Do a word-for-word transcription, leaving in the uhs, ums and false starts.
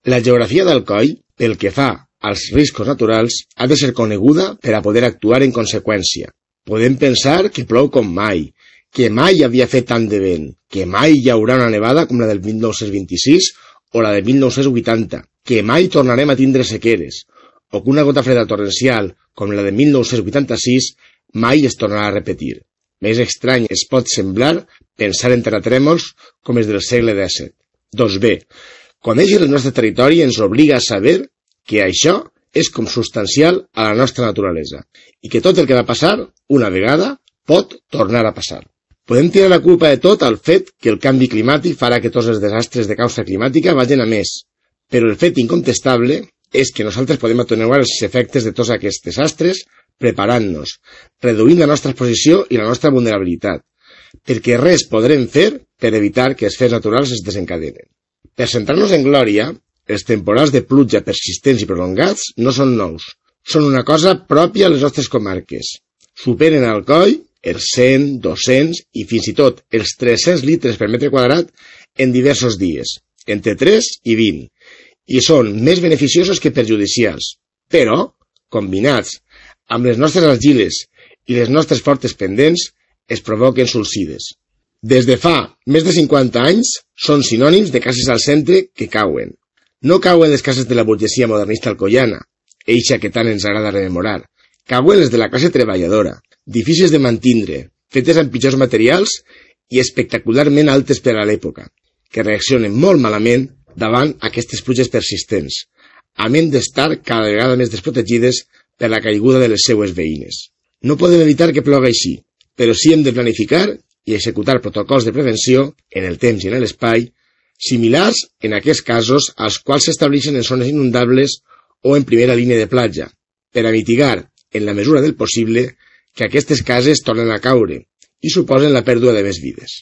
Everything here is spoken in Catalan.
La geografia d'Alcoi, pel que fa als riscos naturals, ha de ser coneguda per a poder actuar en conseqüència. Podem pensar que plou com mai, que mai havia fet tant de vent, que mai hi haurà una nevada com la del mil nou-cents vint-i-sis o la del mil nou-cents vuitanta, que mai tornarem a tindre sequeres, o que una gota freda torrencial com la de mil nou-cents vuitanta-sis mai es tornarà a repetir. Més estrany es pot semblar pensar en terratrèmols com els del segle dèsset. Doncs bé, conèixer el nostre territori ens obliga a saber que això és consubstancial a la nostra naturalesa i que tot el que va passar una vegada pot tornar a passar. Podem tirar la culpa de tot al fet que el canvi climàtic farà que tots els desastres de causa climàtica vagin a més, però el fet incontestable és que nosaltres podem atenuar els efectes de tots aquests desastres preparant-nos, reduint la nostra exposició i la nostra vulnerabilitat, perquè res podrem fer per evitar que els fets naturals es desencadenen. Per centrar-nos en glòria, els temporals de pluja persistents i prolongats no són nous, són una cosa pròpia a les nostres comarques. Superen a Alcoi els cent, dos-cents i fins i tot els tres-cents litres per metre quadrat en diversos dies, entre tres i vint, i són més beneficiosos que perjudicials, però, combinats amb les nostres argiles i les nostres fortes pendents, es provoquen sulcides. Des de fa més de cinquanta anys són sinònims de cases al centre que cauen. No cauen les cases de la burgesia modernista alcoiana, eixa que tant ens agrada rememorar. Cauen les de la classe treballadora, difícils de mantindre, fetes amb pitjors materials i espectacularment altes per a l'època, que reaccionen molt malament davant aquestes pluges persistents, a menys d'estar cada vegada més desprotegides per la caiguda de les seues veïnes. No podem evitar que plogui així, però sí hem de planificar i executar protocols de prevenció en el temps i en l'espai, similars en aquests casos als quals s'estableixen en zones inundables o en primera línia de platja, per a mitigar, en la mesura del possible, que aquestes cases tornen a caure i suposen la pèrdua de més vides.